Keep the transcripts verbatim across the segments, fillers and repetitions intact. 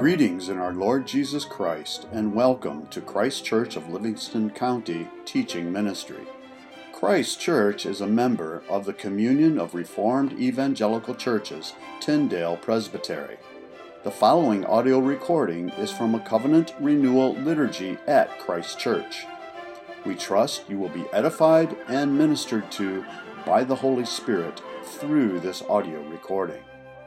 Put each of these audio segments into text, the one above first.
Greetings in our Lord Jesus Christ, and welcome to Christ Church of Livingston County Teaching Ministry. Christ Church is a member of the Communion of Reformed Evangelical Churches, Tyndale Presbytery. The following audio recording is from a covenant renewal liturgy at Christ Church. We trust you will be edified and ministered to by the Holy Spirit through this audio recording.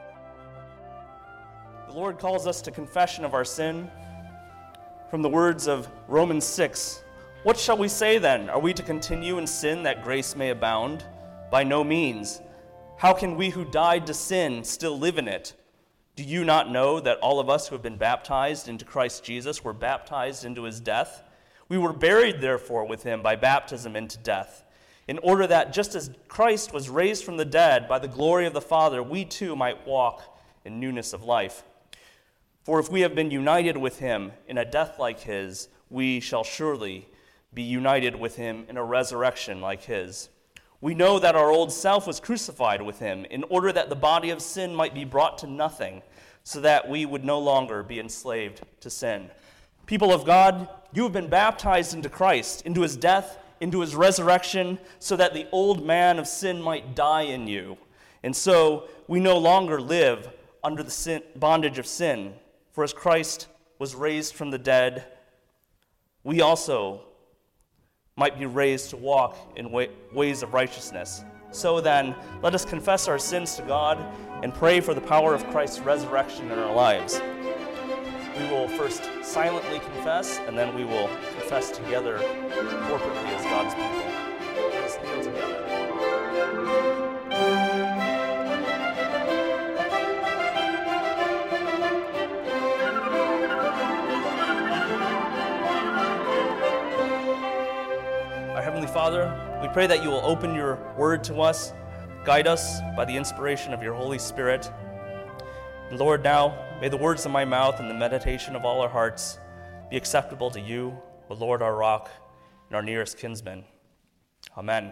The Lord calls us to confession of our sin from the words of Romans six. What shall we say then? Are we to continue in sin that grace may abound? By no means. How can we who died to sin still live in it? Do you not know that all of us who have been baptized into Christ Jesus were baptized into his death? We were buried, therefore, with him by baptism into death, in order that just as Christ was raised from the dead by the glory of the Father, we too might walk in newness of life. For if we have been united with him in a death like his, we shall surely be united with him in a resurrection like his. We know that our old self was crucified with him in order that the body of sin might be brought to nothing, so that we would no longer be enslaved to sin. People of God, you have been baptized into Christ, into his death, into his resurrection, so that the old man of sin might die in you. And so we no longer live under the sin, bondage of sin. For as Christ was raised from the dead, we also might be raised to walk in way, ways of righteousness. So then, let us confess our sins to God and pray for the power of Christ's resurrection in our lives. We will first silently confess, and then we will confess together corporately as God's people. Let us kneel together. Father, we pray that you will open your word to us, guide us by the inspiration of your Holy Spirit. And Lord, now, may the words of my mouth and the meditation of all our hearts be acceptable to you, O Lord, our rock and our nearest kinsman. Amen.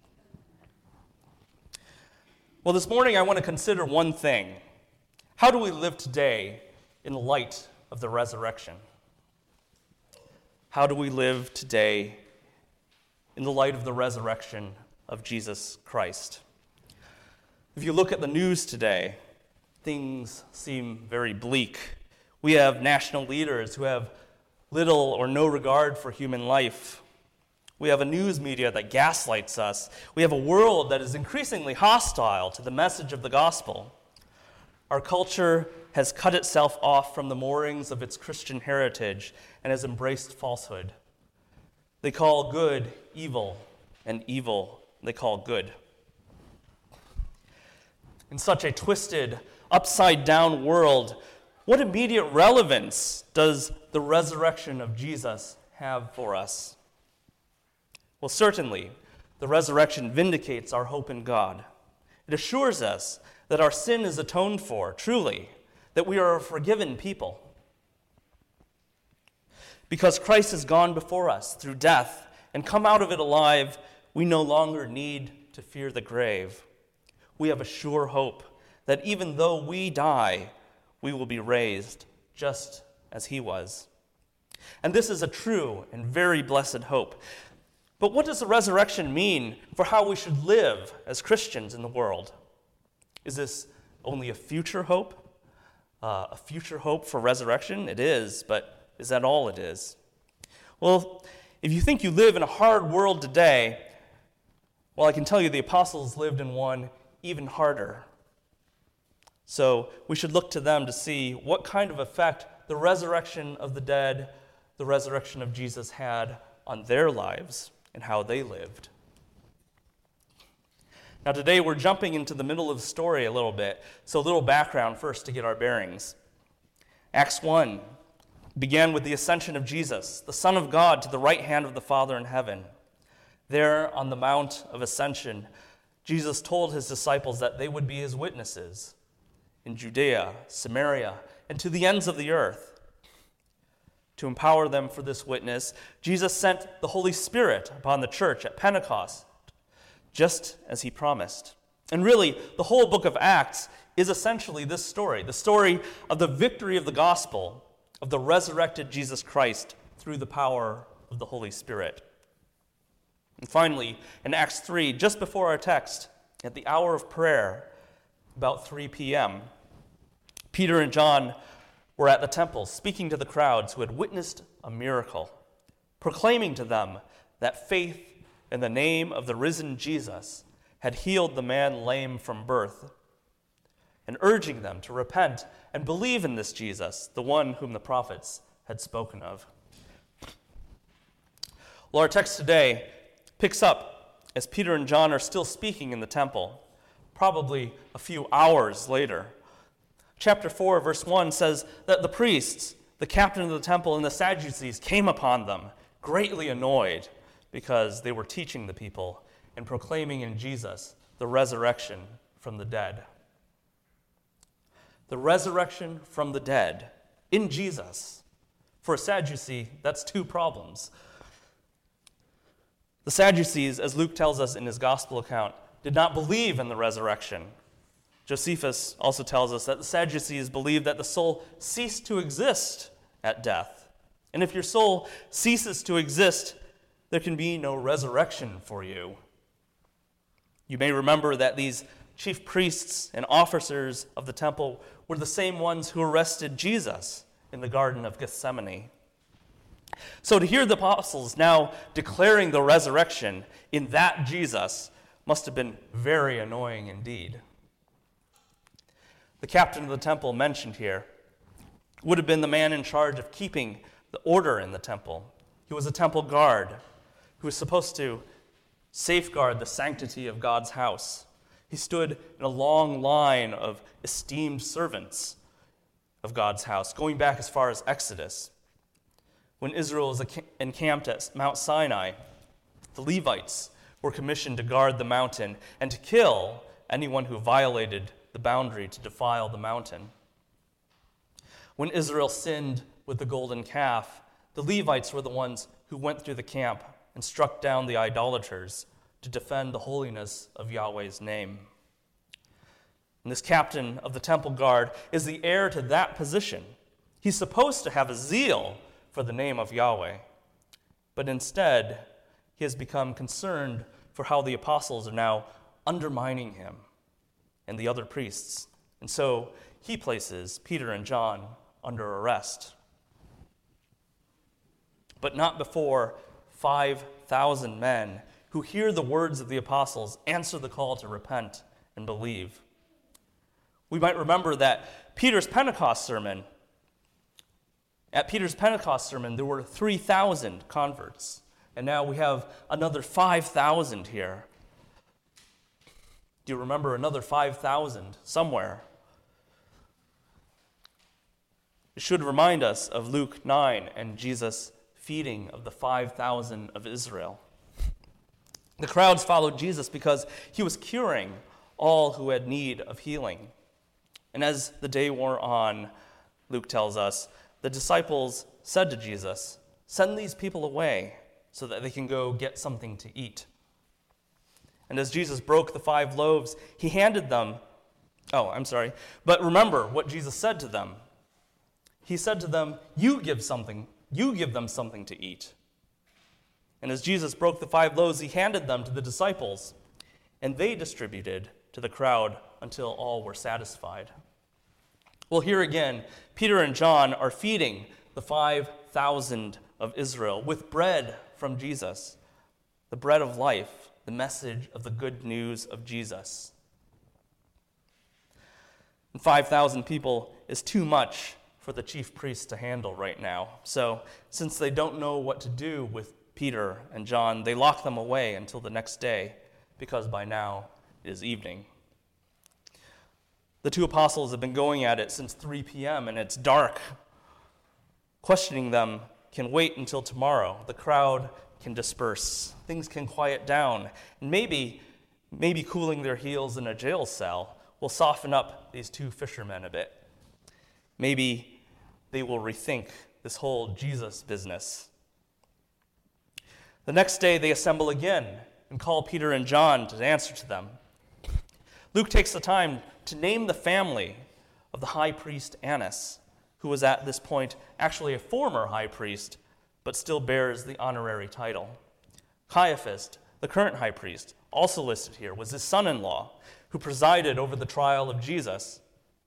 Well, this morning I want to consider one thing. How do we live today in the light of the resurrection? How do we live today in the light of the resurrection of Jesus Christ? If you look at the news today, things seem very bleak. We have national leaders who have little or no regard for human life. We have a news media that gaslights us. We have a world that is increasingly hostile to the message of the gospel. Our culture has cut itself off from the moorings of its Christian heritage and has embraced falsehood. They call good evil, and evil they call good. In such a twisted, upside-down world, what immediate relevance does the resurrection of Jesus have for us? Well, certainly, the resurrection vindicates our hope in God. It assures us that our sin is atoned for, truly, that we are a forgiven people. Because Christ has gone before us through death and come out of it alive, we no longer need to fear the grave. We have a sure hope that even though we die, we will be raised just as he was. And this is a true and very blessed hope. But what does the resurrection mean for how we should live as Christians in the world? Is this only a future hope? Uh, a future hope for resurrection? It is, but is that all it is? Well, if you think you live in a hard world today, well, I can tell you the apostles lived in one even harder. So we should look to them to see what kind of effect the resurrection of the dead, the resurrection of Jesus had on their lives and how they lived. Now today we're jumping into the middle of the story a little bit, so a little background first to get our bearings. Acts one began with the ascension of Jesus, the Son of God, to the right hand of the Father in heaven. There on the Mount of Ascension, Jesus told his disciples that they would be his witnesses in Judea, Samaria, and to the ends of the earth. To empower them for this witness, Jesus sent the Holy Spirit upon the church at Pentecost, just as he promised. And really, the whole book of Acts is essentially this story, the story of the victory of the gospel, of the resurrected Jesus Christ through the power of the Holy Spirit. And finally, in Acts three, just before our text, at the hour of prayer, about three p.m., Peter and John were at the temple speaking to the crowds who had witnessed a miracle, proclaiming to them that faith in the name of the risen Jesus had healed the man lame from birth, and urging them to repent and believe in this Jesus, the one whom the prophets had spoken of. Well, our text today picks up as Peter and John are still speaking in the temple, probably a few hours later. Chapter four, verse one says that the priests, the captain of the temple, and the Sadducees came upon them, greatly annoyed because they were teaching the people and proclaiming in Jesus the resurrection from the dead. The resurrection from the dead in Jesus. For a Sadducee, that's two problems. The Sadducees, as Luke tells us in his gospel account, did not believe in the resurrection. Josephus also tells us that the Sadducees believed that the soul ceased to exist at death. And if your soul ceases to exist, there can be no resurrection for you. You may remember that these chief priests and officers of the temple were the same ones who arrested Jesus in the Garden of Gethsemane. So to hear the apostles now declaring the resurrection in that Jesus must have been very annoying indeed. The captain of the temple mentioned here would have been the man in charge of keeping the order in the temple. He was a temple guard who was supposed to safeguard the sanctity of God's house. He stood in a long line of esteemed servants of God's house, going back as far as Exodus. When Israel was encamped at Mount Sinai, the Levites were commissioned to guard the mountain and to kill anyone who violated the boundary to defile the mountain. When Israel sinned with the golden calf, the Levites were the ones who went through the camp and struck down the idolaters to defend the holiness of Yahweh's name. And this captain of the temple guard is the heir to that position. He's supposed to have a zeal for the name of Yahweh, but instead he has become concerned for how the apostles are now undermining him and the other priests. And so he places Peter and John under arrest. But not before five thousand men who hear the words of the apostles answer the call to repent and believe. We might remember that Peter's Pentecost sermon, at Peter's Pentecost sermon, there were three thousand converts, and now we have another five thousand here. Do you remember another five thousand somewhere? It should remind us of Luke nine and Jesus' feeding of the five thousand of Israel. The crowds followed Jesus because he was curing all who had need of healing. And as the day wore on, Luke tells us, the disciples said to Jesus, "Send these people away so that they can go get something to eat." And as Jesus broke the five loaves, he handed them, oh, I'm sorry, but remember what Jesus said to them. He said to them, "You give something, you give them something to eat." And as Jesus broke the five loaves, he handed them to the disciples, and they distributed to the crowd until all were satisfied. Well, here again, Peter and John are feeding the five thousand of Israel with bread from Jesus, the bread of life, the message of the good news of Jesus. And five thousand people is too much for the chief priests to handle right now. So, since they don't know what to do with Peter and John, they lock them away until the next day, because by now it is evening. The two apostles have been going at it since three p.m., and it's dark. Questioning them can wait until tomorrow. The crowd can disperse. Things can quiet down. And maybe, maybe cooling their heels in a jail cell will soften up these two fishermen a bit. Maybe they will rethink this whole Jesus business. The next day they assemble again and call Peter and John to answer to them. Luke takes the time to name the family of the high priest Annas, who was at this point actually a former high priest, but still bears the honorary title. Caiaphas, the current high priest, also listed here, was his son-in-law, who presided over the trial of Jesus.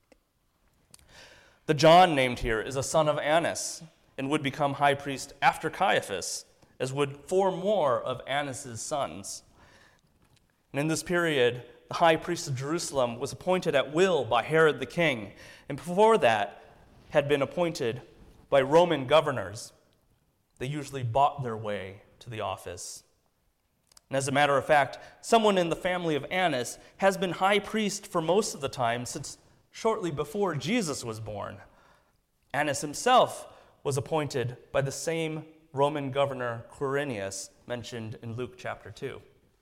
The John named here is a son of Annas and would become high priest after Caiaphas, as would four more of Annas' sons. And in this period, the high priest of Jerusalem was appointed at will by Herod the king, and before that had been appointed by Roman governors. They usually bought their way to the office. And as a matter of fact, someone in the family of Annas has been high priest for most of the time since shortly before Jesus was born. Annas himself was appointed by the same Roman governor Quirinius mentioned in Luke chapter two.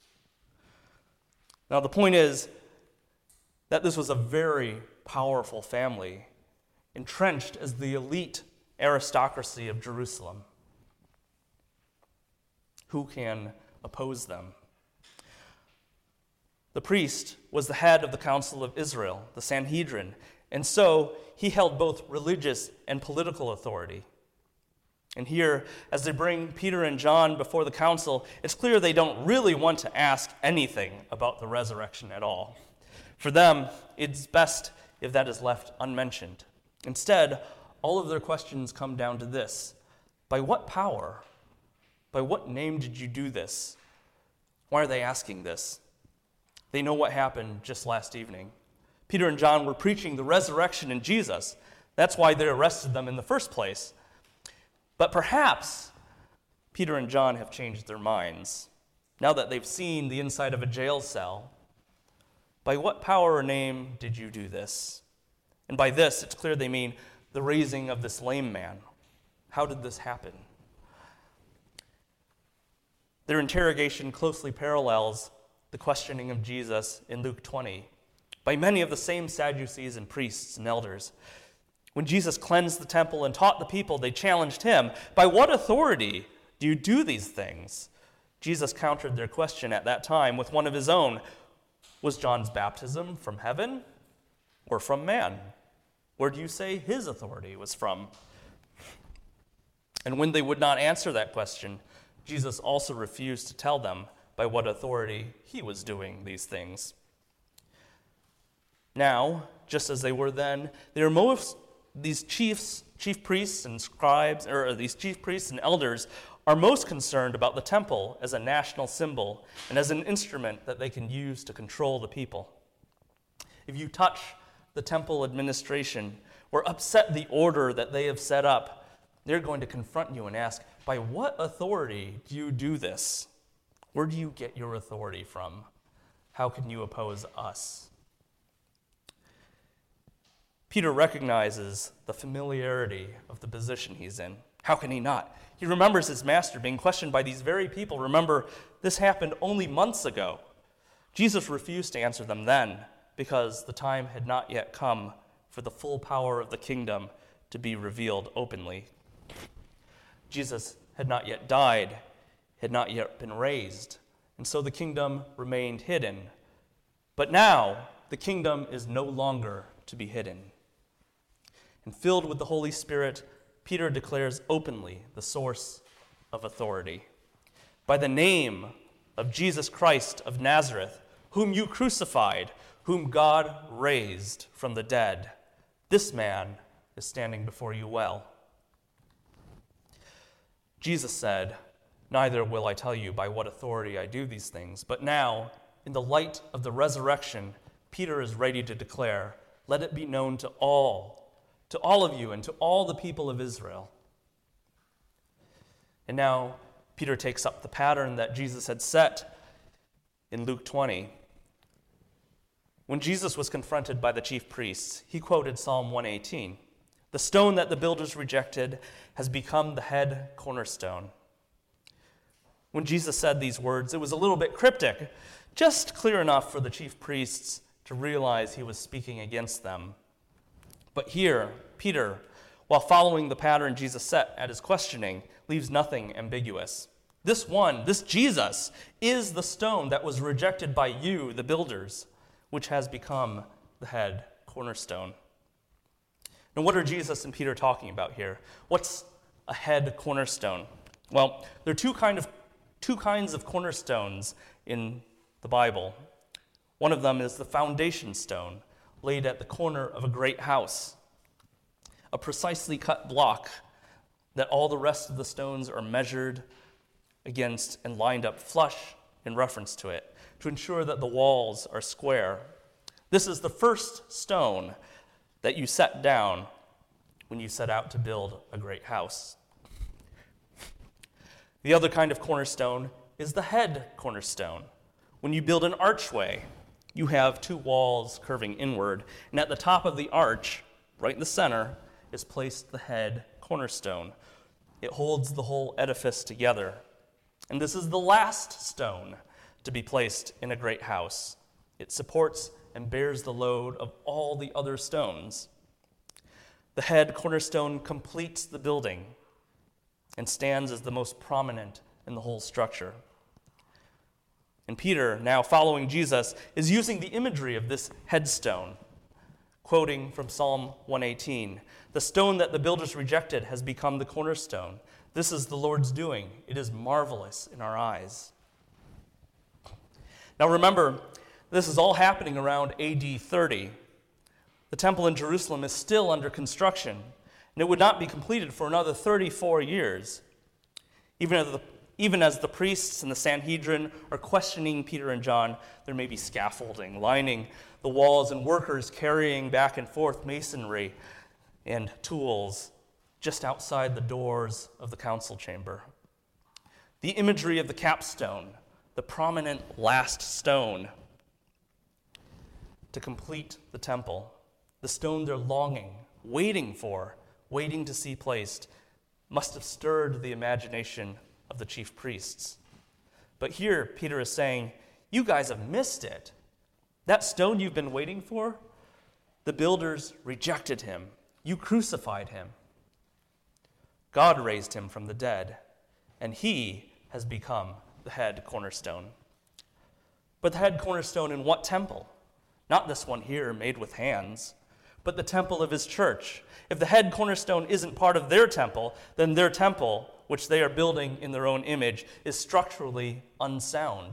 Now, the point is that this was a very powerful family, entrenched as the elite aristocracy of Jerusalem. Who can oppose them? The priest was the head of the Council of Israel, the Sanhedrin, and so he held both religious and political authority. And here, as they bring Peter and John before the council, it's clear they don't really want to ask anything about the resurrection at all. For them, it's best if that is left unmentioned. Instead, all of their questions come down to this: by what power? By what name did you do this? Why are they asking this? They know what happened just last evening. Peter and John were preaching the resurrection in Jesus. That's why they arrested them in the first place. But perhaps Peter and John have changed their minds now that they've seen the inside of a jail cell. By what power or name did you do this? And by this, it's clear they mean the raising of this lame man. How did this happen? Their interrogation closely parallels the questioning of Jesus in Luke twenty by many of the same Sadducees and priests and elders. When Jesus cleansed the temple and taught the people, they challenged him, "By what authority do you do these things?" Jesus countered their question at that time with one of his own. Was John's baptism from heaven or from man? Where do you say his authority was from? And when they would not answer that question, Jesus also refused to tell them by what authority he was doing these things. Now, just as they were then, they are most these chiefs, chief priests and scribes, or these chief priests and elders are most concerned about the temple as a national symbol and as an instrument that they can use to control the people. If you touch the temple administration or upset the order that they have set up, they're going to confront you and ask, by what authority do you do this? Where do you get your authority from? How can you oppose us? Peter recognizes the familiarity of the position he's in. How can he not? He remembers his master being questioned by these very people. Remember, this happened only months ago. Jesus refused to answer them then because the time had not yet come for the full power of the kingdom to be revealed openly. Jesus had not yet died, had not yet been raised, and so the kingdom remained hidden. But now, the kingdom is no longer to be hidden. And filled with the Holy Spirit, Peter declares openly the source of authority. By the name of Jesus Christ of Nazareth, whom you crucified, whom God raised from the dead, this man is standing before you well. Jesus said, "Neither will I tell you by what authority I do these things." But now, in the light of the resurrection, Peter is ready to declare, "Let it be known to all, to all of you and to all the people of Israel." And now, Peter takes up the pattern that Jesus had set in Luke twenty. When Jesus was confronted by the chief priests, he quoted Psalm one eighteen. "The stone that the builders rejected has become the head cornerstone." When Jesus said these words, it was a little bit cryptic, just clear enough for the chief priests to realize he was speaking against them. But here, Peter, while following the pattern Jesus set at his questioning, leaves nothing ambiguous. This one, this Jesus, is the stone that was rejected by you, the builders. which has become the head cornerstone. Now, what are Jesus and Peter talking about here? What's a head cornerstone? Well, there are two kind of two kinds of cornerstones in the Bible. One of them is the foundation stone, laid at the corner of a great house, a precisely cut block that all the rest of the stones are measured against and lined up flush in reference to it, to ensure that the walls are square. This is the first stone that you set down when you set out to build a great house. The other kind of cornerstone is the head cornerstone. When you build an archway, you have two walls curving inward, and at the top of the arch, right in the center, is placed the head cornerstone. It holds the whole edifice together. And this is the last stone to be placed in a great house. It supports and bears the load of all the other stones. The head cornerstone completes the building and stands as the most prominent in the whole structure. And Peter, now following Jesus, is using the imagery of this headstone, quoting from Psalm one eighteen, "The stone that the builders rejected has become the cornerstone. This is the Lord's doing. It is marvelous in our eyes." Now remember, this is all happening around A D thirty. The temple in Jerusalem is still under construction, and it would not be completed for another thirty-four years. Even as the, even as the priests and the Sanhedrin are questioning Peter and John, there may be scaffolding lining the walls and workers carrying back and forth masonry and tools just outside the doors of the council chamber. The imagery of the capstone, the prominent last stone to complete the temple, the stone they're longing, waiting for, waiting to see placed, must have stirred the imagination of the chief priests. But here, Peter is saying, you guys have missed it. That stone you've been waiting for, the builders rejected him. You crucified him. God raised him from the dead, and he has become the head cornerstone. But the head cornerstone in what temple? Not this one here made with hands, but the temple of his church. If the head cornerstone isn't part of their temple, then their temple, which they are building in their own image, is structurally unsound.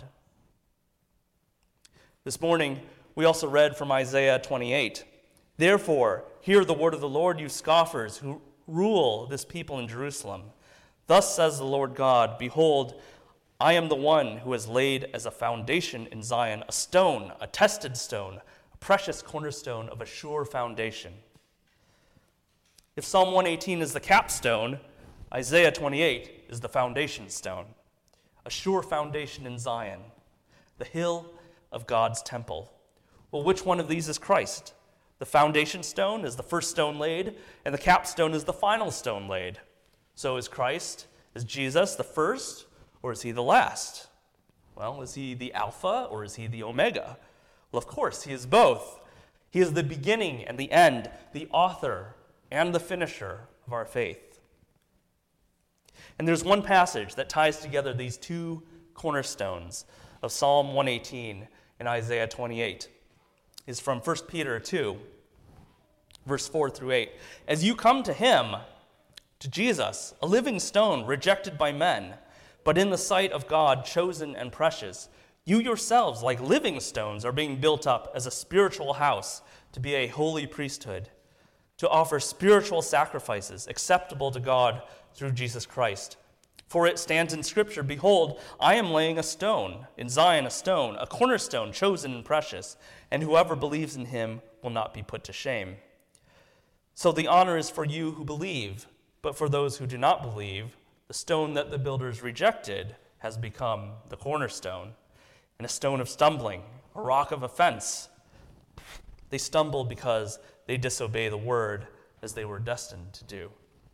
This morning, we also read from Isaiah twenty-eight. "Therefore, hear the word of the Lord, you scoffers who rule this people in Jerusalem. Thus says the Lord God, behold, I am the one who has laid as a foundation in Zion a stone, a tested stone, a precious cornerstone of a sure foundation." If Psalm one eighteen is the capstone, Isaiah twenty-eight is the foundation stone, a sure foundation in Zion, the hill of God's temple. Well, which one of these is Christ? The foundation stone is the first stone laid, and the capstone is the final stone laid. So is Christ, is Jesus the first, or is he the last? Well, is he the Alpha, or is he the Omega? Well, of course, he is both. He is the beginning and the end, the author and the finisher of our faith. And there's one passage that ties together these two cornerstones of Psalm one eighteen and Isaiah twenty-eight. Is from First Peter two, verse four through eight. "As you come to him, to Jesus, a living stone rejected by men, but in the sight of God chosen and precious, you yourselves, like living stones, are being built up as a spiritual house to be a holy priesthood, to offer spiritual sacrifices acceptable to God through Jesus Christ. For it stands in Scripture, behold, I am laying a stone, in Zion a stone, a cornerstone chosen and precious, and whoever believes in him will not be put to shame. So the honor is for you who believe, but for those who do not believe, the stone that the builders rejected has become the cornerstone, and a stone of stumbling, a rock of offense. They stumble because they disobey the word as they were destined to do."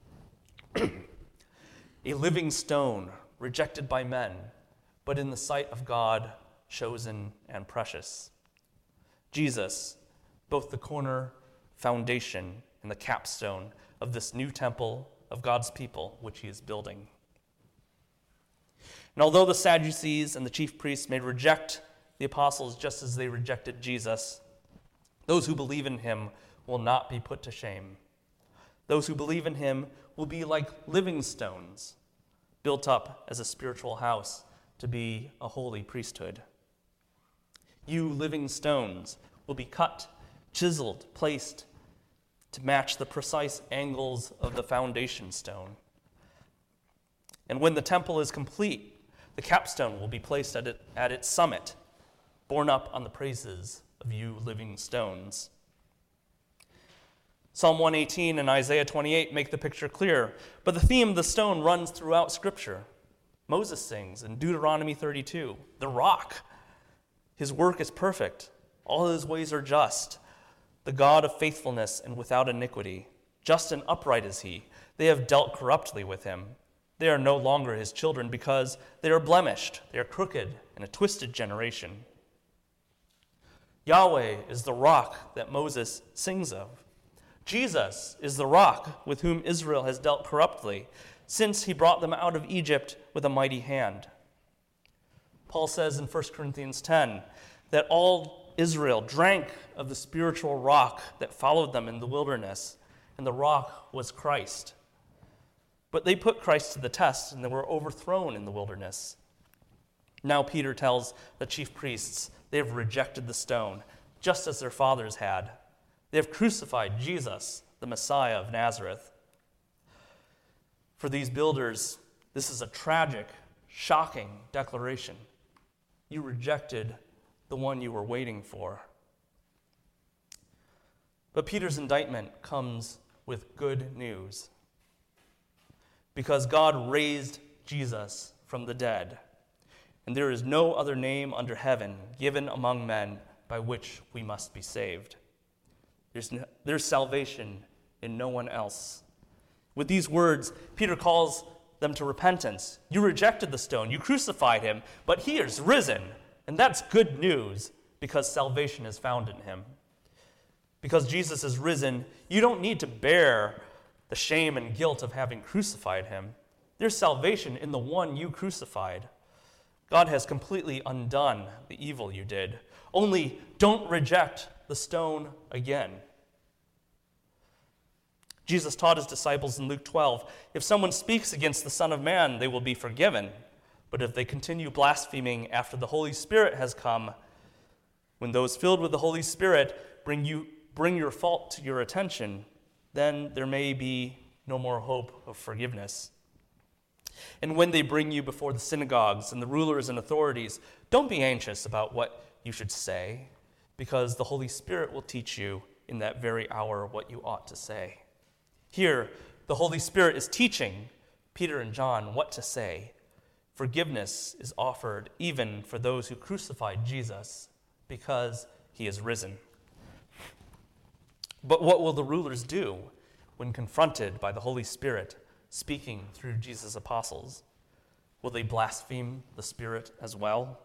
A living stone, rejected by men, but in the sight of God, chosen and precious. Jesus, both the corner, foundation, and the capstone of this new temple of God's people, which he is building. And although the Sadducees and the chief priests may reject the the apostles just as they rejected Jesus. Those who believe in him will not be put to shame. Those who believe in him will be like living stones, built up as a spiritual house to be a holy priesthood. You living stones will be cut, chiseled, placed to match the precise angles of the foundation stone. And when the temple is complete, the capstone will be placed at, it, at its summit, borne up on the praises of you living stones. Psalm one eighteen and Isaiah twenty-eight make the picture clear, but the theme of the stone runs throughout Scripture. Moses sings in Deuteronomy thirty-two, the rock. His work is perfect. All his ways are just. The God of faithfulness and without iniquity. Just and upright is he. They have dealt corruptly with him. They are no longer his children because they are blemished. They are crooked and a twisted generation. Yahweh is the rock that Moses sings of. Jesus is the rock with whom Israel has dealt corruptly, since he brought them out of Egypt with a mighty hand. Paul says in First Corinthians ten that all Israel drank of the spiritual rock that followed them in the wilderness, and the rock was Christ. But they put Christ to the test, and they were overthrown in the wilderness. Now Peter tells the chief priests they have rejected the stone, just as their fathers had. They have crucified Jesus, the Messiah of Nazareth. For these builders, this is a tragic, shocking declaration. You rejected the one you were waiting for. But Peter's indictment comes with good news. Because God raised Jesus from the dead, and there is no other name under heaven given among men by which we must be saved. There's, no, there's salvation in no one else. With these words, Peter calls them to repentance. You rejected the stone, you crucified him, but he is risen. And that's good news because salvation is found in him. Because Jesus is risen, you don't need to bear the shame and guilt of having crucified him. There's salvation in the one you crucified. God has completely undone the evil you did. Only don't reject the stone again. Jesus taught his disciples in Luke twelve, if someone speaks against the Son of Man, they will be forgiven. But if they continue blaspheming after the Holy Spirit has come, when those filled with the Holy Spirit bring you bring your fault to your attention, then there may be no more hope of forgiveness. And when they bring you before the synagogues and the rulers and authorities, don't be anxious about what you should say, because the Holy Spirit will teach you in that very hour what you ought to say. Here, the Holy Spirit is teaching Peter and John what to say. Forgiveness is offered even for those who crucified Jesus, because he is risen. But what will the rulers do when confronted by the Holy Spirit speaking through Jesus' apostles? Will they blaspheme the Spirit as well?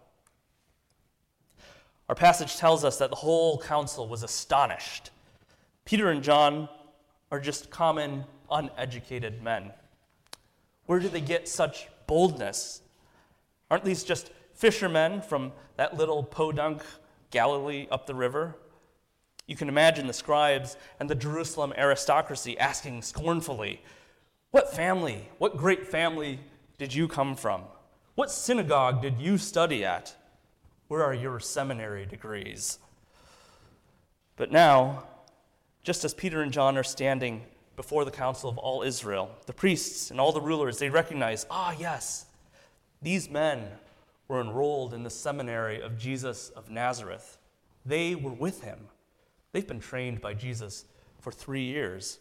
Our passage tells us that the whole council was astonished. Peter and John are just common, uneducated men. Where do they get such boldness? Aren't these just fishermen from that little podunk Galilee up the river? You can imagine the scribes and the Jerusalem aristocracy asking scornfully, what family, what great family did you come from? What synagogue did you study at? Where are your seminary degrees? But now, just as Peter and John are standing before the council of all Israel, the priests and all the rulers, they recognize, ah, yes, these men were enrolled in the seminary of Jesus of Nazareth. They were with him. They've been trained by Jesus for three years.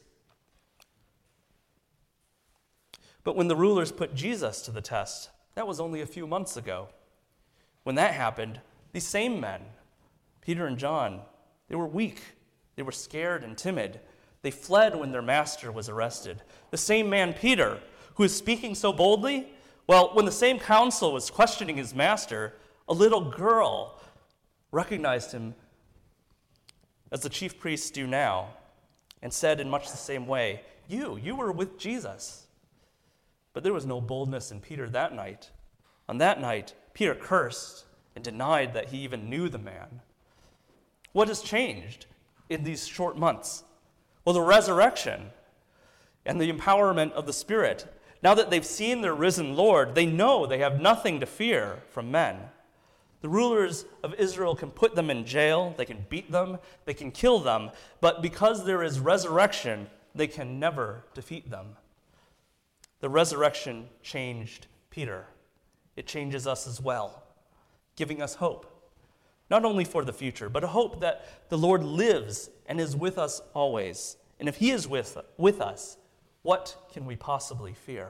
But when the rulers put Jesus to the test, that was only a few months ago. When that happened, these same men, Peter and John, they were weak. They were scared and timid. They fled when their master was arrested. The same man, Peter, who is speaking so boldly, well, when the same council was questioning his master, a little girl recognized him as the chief priests do now, and said in much the same way, you, you were with Jesus. But there was no boldness in Peter that night. On that night, Peter cursed and denied that he even knew the man. What has changed in these short months? Well, the resurrection and the empowerment of the Spirit. Now that they've seen their risen Lord, they know they have nothing to fear from men. The rulers of Israel can put them in jail, they can beat them, they can kill them, but because there is resurrection, they can never defeat them. The resurrection changed Peter. It changes us as well, giving us hope. Not only for the future, but a hope that the Lord lives and is with us always. And if he is with, with us, what can we possibly fear?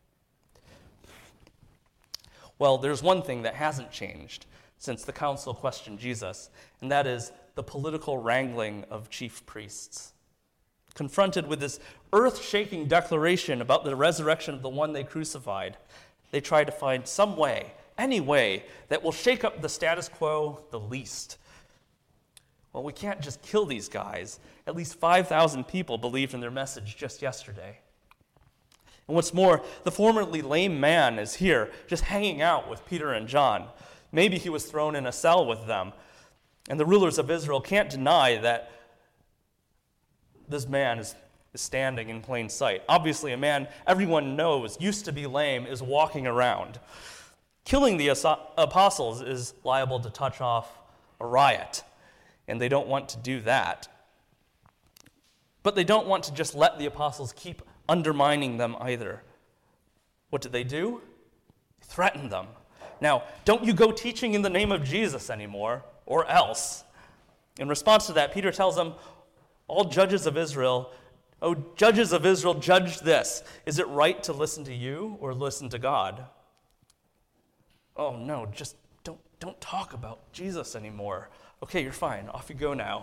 Well, there's one thing that hasn't changed since the council questioned Jesus, and that is the political wrangling of chief priests. Confronted with this earth-shaking declaration about the resurrection of the one they crucified, they try to find some way, any way, that will shake up the status quo the least. Well, we can't just kill these guys. At least five thousand people believed in their message just yesterday. And what's more, the formerly lame man is here, just hanging out with Peter and John. Maybe he was thrown in a cell with them. And the rulers of Israel can't deny that this man is, is standing in plain sight. Obviously, a man everyone knows used to be lame is walking around. Killing the apostles is liable to touch off a riot, and they don't want to do that. But they don't want to just let the apostles keep undermining them either. What did they do? They threatened them. Now, don't you go teaching in the name of Jesus anymore, or else. In response to that, Peter tells them, all judges of Israel, oh, judges of Israel, judge this. Is it right to listen to you or listen to God? Oh, no, just don't, don't talk about Jesus anymore. Okay, you're fine. Off you go now.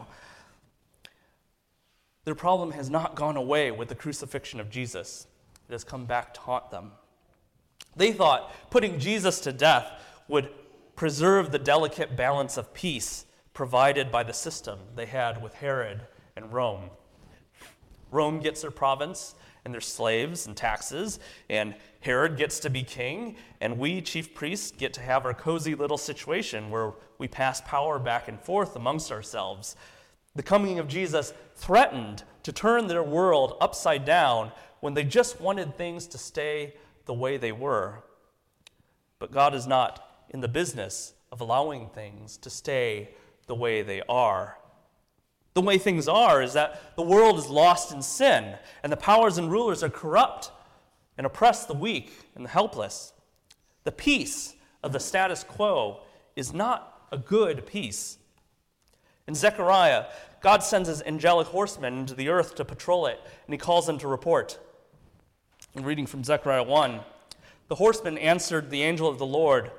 Their problem has not gone away with the crucifixion of Jesus. It has come back to haunt them. They thought putting Jesus to death would preserve the delicate balance of peace provided by the system they had with Herod and Rome. Rome gets their province and their slaves and taxes, and Herod gets to be king, and we, chief priests, get to have our cozy little situation where we pass power back and forth amongst ourselves. The coming of Jesus threatened to turn their world upside down when they just wanted things to stay the way they were. But God is not in the business of allowing things to stay the way they are. The way things are is that the world is lost in sin, and the powers and rulers are corrupt and oppress the weak and the helpless. The peace of the status quo is not a good peace. In Zechariah, God sends his angelic horsemen into the earth to patrol it, and he calls them to report. I'm reading from Zechariah one. The horseman answered the angel of the Lord,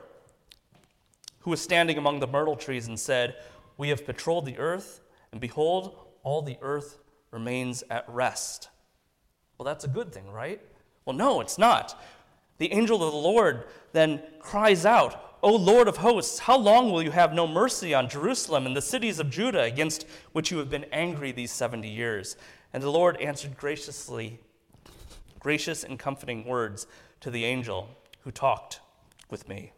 who was standing among the myrtle trees, and said, we have patrolled the earth, and behold, all the earth remains at rest. Well, that's a good thing, right? Well, no, it's not. The angel of the Lord then cries out, O Lord of hosts, how long will you have no mercy on Jerusalem and the cities of Judah against which you have been angry these seventy years? And the Lord answered graciously, gracious and comforting words to the angel who talked with me.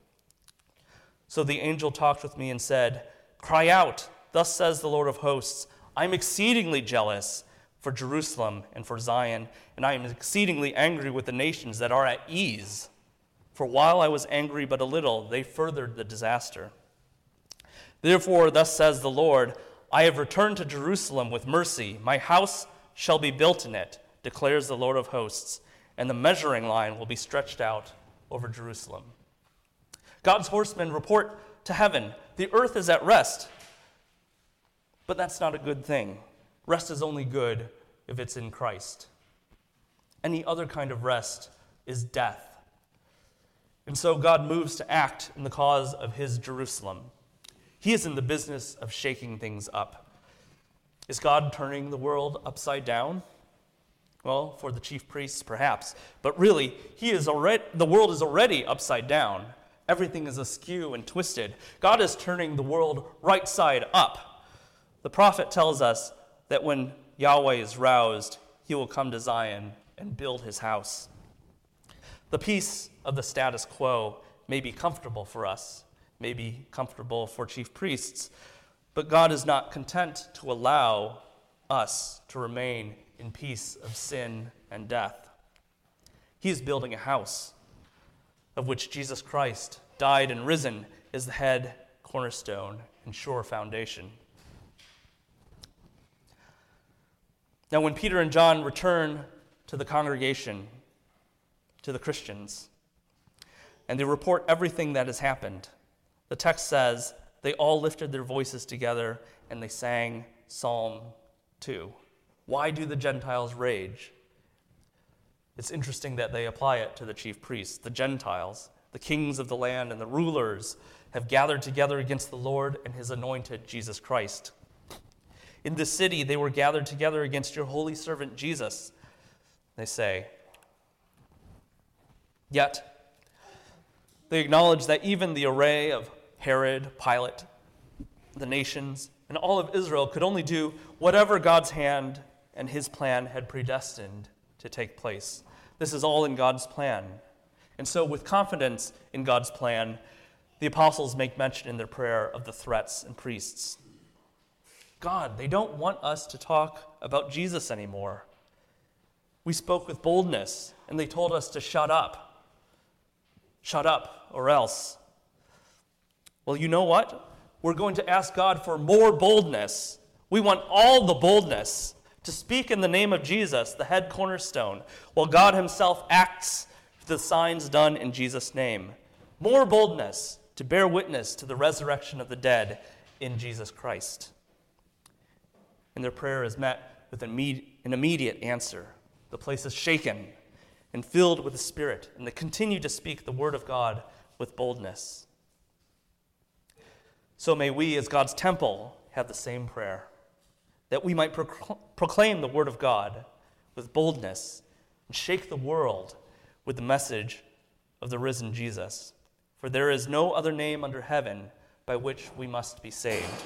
So the angel talked with me and said, cry out, thus says the Lord of hosts, I am exceedingly jealous for Jerusalem and for Zion, and I am exceedingly angry with the nations that are at ease. For while I was angry but a little, they furthered the disaster. Therefore, thus says the Lord, I have returned to Jerusalem with mercy. My house shall be built in it, declares the Lord of hosts, and the measuring line will be stretched out over Jerusalem. God's horsemen report to heaven, the earth is at rest. But that's not a good thing. Rest is only good if it's in Christ. Any other kind of rest is death. And so God moves to act in the cause of his Jerusalem. He is in the business of shaking things up. Is God turning the world upside down? Well, for the chief priests, perhaps. But really, he is already, the world is already upside down. Everything is askew and twisted. God is turning the world right side up. The prophet tells us that when Yahweh is roused, he will come to Zion and build his house. The peace of the status quo may be comfortable for us, may be comfortable for chief priests, but God is not content to allow us to remain in peace of sin and death. He is building a house of which Jesus Christ died and risen is the head, cornerstone, and sure foundation. Now, when Peter and John return to the congregation, to the Christians, and they report everything that has happened, the text says they all lifted their voices together and they sang Psalm two. Why do the Gentiles rage? It's interesting that they apply it to the chief priests. The Gentiles, the kings of the land and the rulers, have gathered together against the Lord and his anointed Jesus Christ. In this city, they were gathered together against your holy servant Jesus, they say. Yet, they acknowledge that even the array of Herod, Pilate, the nations, and all of Israel could only do whatever God's hand and his plan had predestined to take place. This is all in God's plan. And so, with confidence in God's plan, the apostles make mention in their prayer of the threats and priests. God, they don't want us to talk about Jesus anymore. We spoke with boldness, and they told us to shut up. Shut up, or else. Well, you know what? We're going to ask God for more boldness. We want all the boldness to speak in the name of Jesus, the head cornerstone, while God himself acts the signs done in Jesus' name. More boldness to bear witness to the resurrection of the dead in Jesus Christ. And their prayer is met with an immediate answer. The place is shaken and filled with the Spirit, and they continue to speak the word of God with boldness. So may we, as God's temple, have the same prayer, that we might procl- proclaim the word of God with boldness and shake the world with the message of the risen Jesus. For there is no other name under heaven by which we must be saved.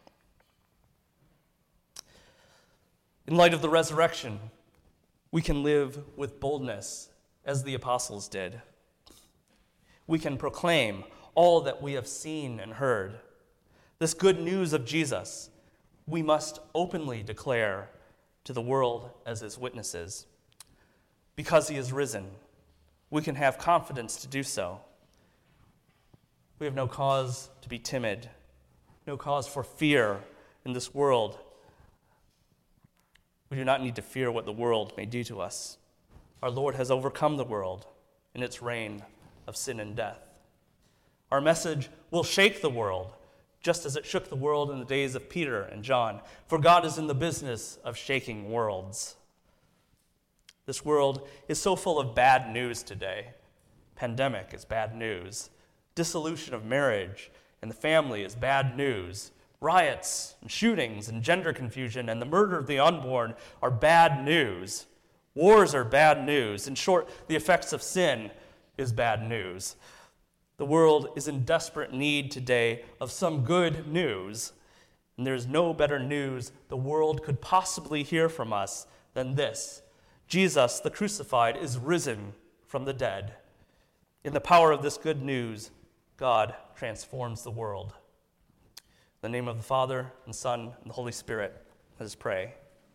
In light of the resurrection, we can live with boldness as the apostles did. We can proclaim all that we have seen and heard. This good news of Jesus, we must openly declare to the world as his witnesses. Because he is risen, we can have confidence to do so. We have no cause to be timid, no cause for fear in this world. We do not need to fear what the world may do to us. Our Lord has overcome the world in its reign of sin and death. Our message will shake the world, just as it shook the world in the days of Peter and John, for God is in the business of shaking worlds. This world is so full of bad news today. Pandemic is bad news. Dissolution of marriage and the family is bad news. Riots and shootings and gender confusion and the murder of the unborn are bad news. Wars are bad news. In short, the effects of sin is bad news. The world is in desperate need today of some good news, and there's no better news the world could possibly hear from us than this. Jesus, the crucified, is risen from the dead. In the power of this good news, God transforms the world. In the name of the Father, and Son, and the Holy Spirit, let us pray.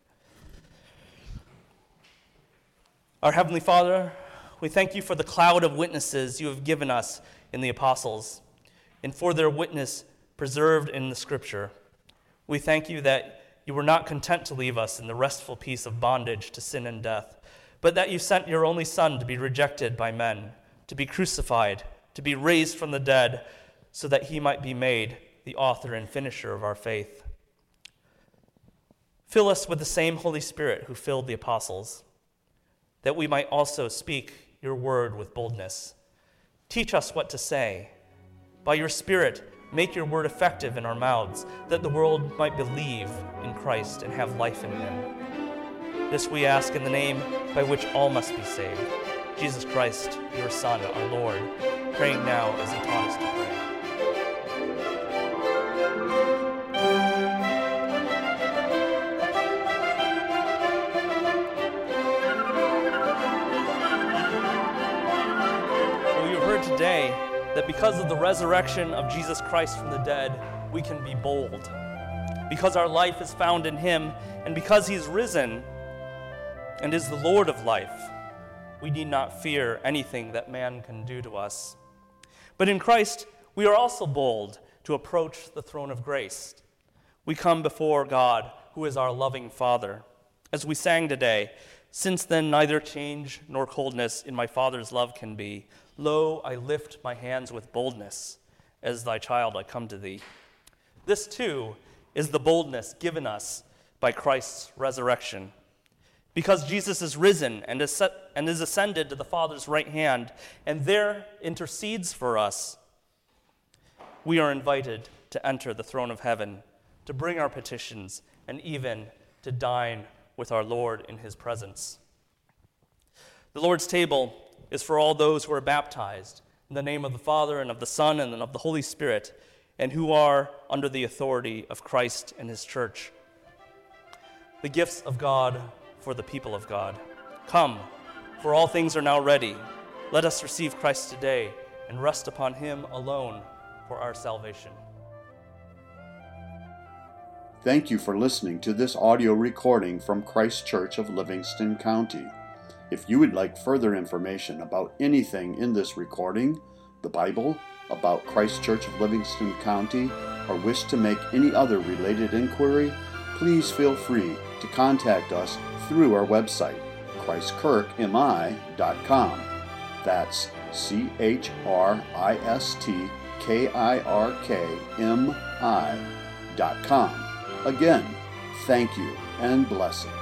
Our Heavenly Father, we thank you for the cloud of witnesses you have given us in the apostles, and for their witness preserved in the Scripture. We thank you that you were not content to leave us in the restful peace of bondage to sin and death, but that you sent your only Son to be rejected by men, to be crucified, to be raised from the dead, so that he might be made the author and finisher of our faith. Fill us with the same Holy Spirit who filled the apostles, that we might also speak your word with boldness. Teach us what to say. By your Spirit, make your word effective in our mouths, that the world might believe in Christ and have life in him. This we ask in the name by which all must be saved, Jesus Christ, your Son, our Lord, praying now as he taught us to pray. Today, that because of the resurrection of Jesus Christ from the dead, we can be bold. Because our life is found in him, and because he's risen and is the Lord of life, we need not fear anything that man can do to us. But in Christ, we are also bold to approach the throne of grace. We come before God, who is our loving Father. As we sang today, since then neither change nor coldness in my Father's love can be. Lo, I lift my hands with boldness. As thy child I come to thee. This too is the boldness given us by Christ's resurrection. Because Jesus is risen and is, set, and is ascended to the Father's right hand, and there intercedes for us, we are invited to enter the throne of heaven, to bring our petitions, and even to dine with our Lord in his presence. The Lord's table is for all those who are baptized in the name of the Father and of the Son and of the Holy Spirit, and who are under the authority of Christ and his church. The gifts of God for the people of God. Come, for all things are now ready. Let us receive Christ today and rest upon him alone for our salvation. Thank you for listening to this audio recording from Christ Church of Livingston County. If you would like further information about anything in this recording, the Bible, about Christ Church of Livingston County, or wish to make any other related inquiry, please feel free to contact us through our website, christ kirk m i dot com. That's C H R I S T K I R K M I dot com. Again, thank you and blessings.